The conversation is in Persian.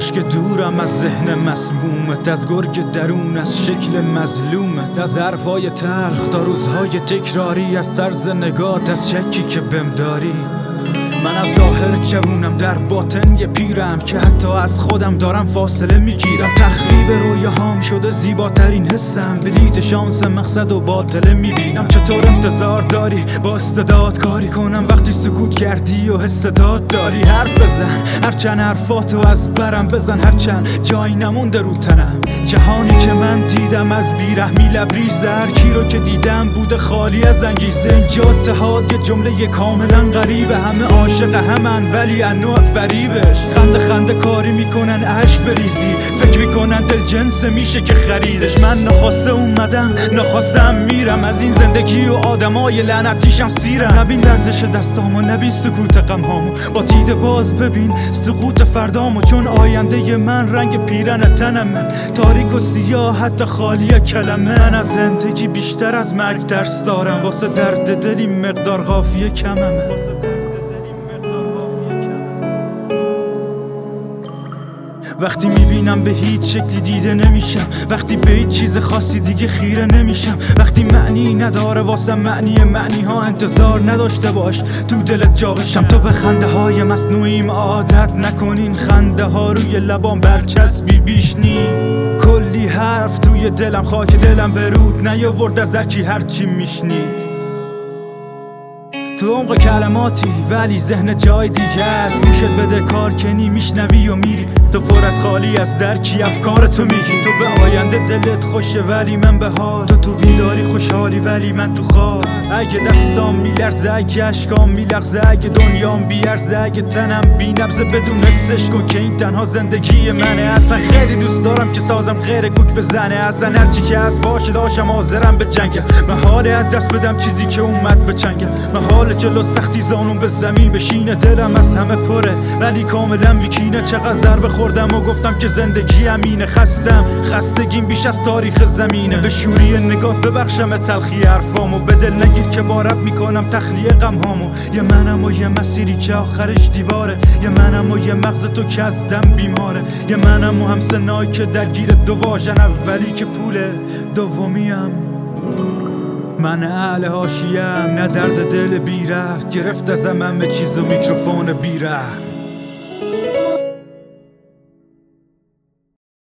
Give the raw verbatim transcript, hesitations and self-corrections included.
نقش که دورم از ذهن مسمومت، از گرگ درون، از شکل مظلومت، از حرفای تلخ تا روزهای تکراری، از طرز نگات، از شکی که بهم داری. من از ظاهر جوونم، در باطن یه پیرم که حتی از خودم دارم فاصله میگیرم. تخریب رویاهام شده زیباترین حسم، بلیت شانس مقصد و باطله میبینم. چطور انتظار داری با استعداد کاری کنم وقتی سکوت کردی و استعداد داری؟ حرف بزن، هرچند حرفاتو از برم بزن، هرچند جایی نمونده رو تنم. جهانی که من دیدم از بیرحمی لبریز، هر کی رو که دیدم بوده خالی از انگیزه. اینجا اتحاد یه جمله کاملا غریبه، همه عاشق همن ولی انواع فریبش. خنده خنده کاری میکنن عشق بریزی، فکر میکنن دل جنس میشه که خریدش. من نخواسته اومدم نخواستم میرم، از این زندگی و آدمای لعنتیشم سیرم. نبین لرزش دستامو، نبین سکوت غمهامو، با دید باز ببین سقوط فردامو. چون آینده من رنگ پیرن تنمه، تاریک و سیاه حتی خالی کلمه. من از زندگی بیشتر از مرگ درس دارم، واسه درد دلی مقدار قافیه کممه. وقتی میبینم به هیچ شکلی دیده نمیشم، وقتی به هیچ چیز خاصی دیگه خیره نمیشم، وقتی معنی نداره واسه معنی معنی ها انتظار نداشته باش تو دلت جا بشم. تو به خنده های مصنوعیم عادت نکنین، خنده ها روی لبام برچسبی بیشنی. کلی حرف توی دلم، خاک دلم برود نیاورد از هرکی هرچی میشنید. تو عمق کلماتی ولی ذهن جای دیگه است، گوشت بده کار کنی میشنوی و میری. تو پر از خالی از درکی افکارتو میگی. تو به آینده دلت خوشه ولی من به حال، تو تو بیداری خوشحالی ولی من تو خواب. اگه دستام میلرزه، اگه اشکام میلغزه، اگه دنیام بیارزه، اگه تنم بی نبزه، بدون حسش کن که این تنها زندگی منه. اصلا خیلی دوست دارم که سازم غیر کوک بزنه، اصلا هرچی که از باشه داشتم حاضرم به جنگم. محاله از دست بدم چیزی که اومد به چنگم، محاله جلو سختی زانون به زمین بشینه. دلم از همه پره ولی کاملا میکینه. چقدر ضربه خوردم و گفتم که زندگی امینه. خستم، خستگیم بیش از تاریخ زمینه. به شوری نگاه ببخشم تلخی حرفامو، به دل نگیر که بارب میکنم تخلیه غمهامو. یه منم و یه مسیری که آخرش دیواره، یه منم و یه مغز تو که از دم بیماره، یه منم و هم سنایی که درگیر دو واژن، اولی که پوله دومیم. من اهل حاشیه‌ام، نه درد دل بیره، گرفت ازم همه چیز و میکروفون بیره.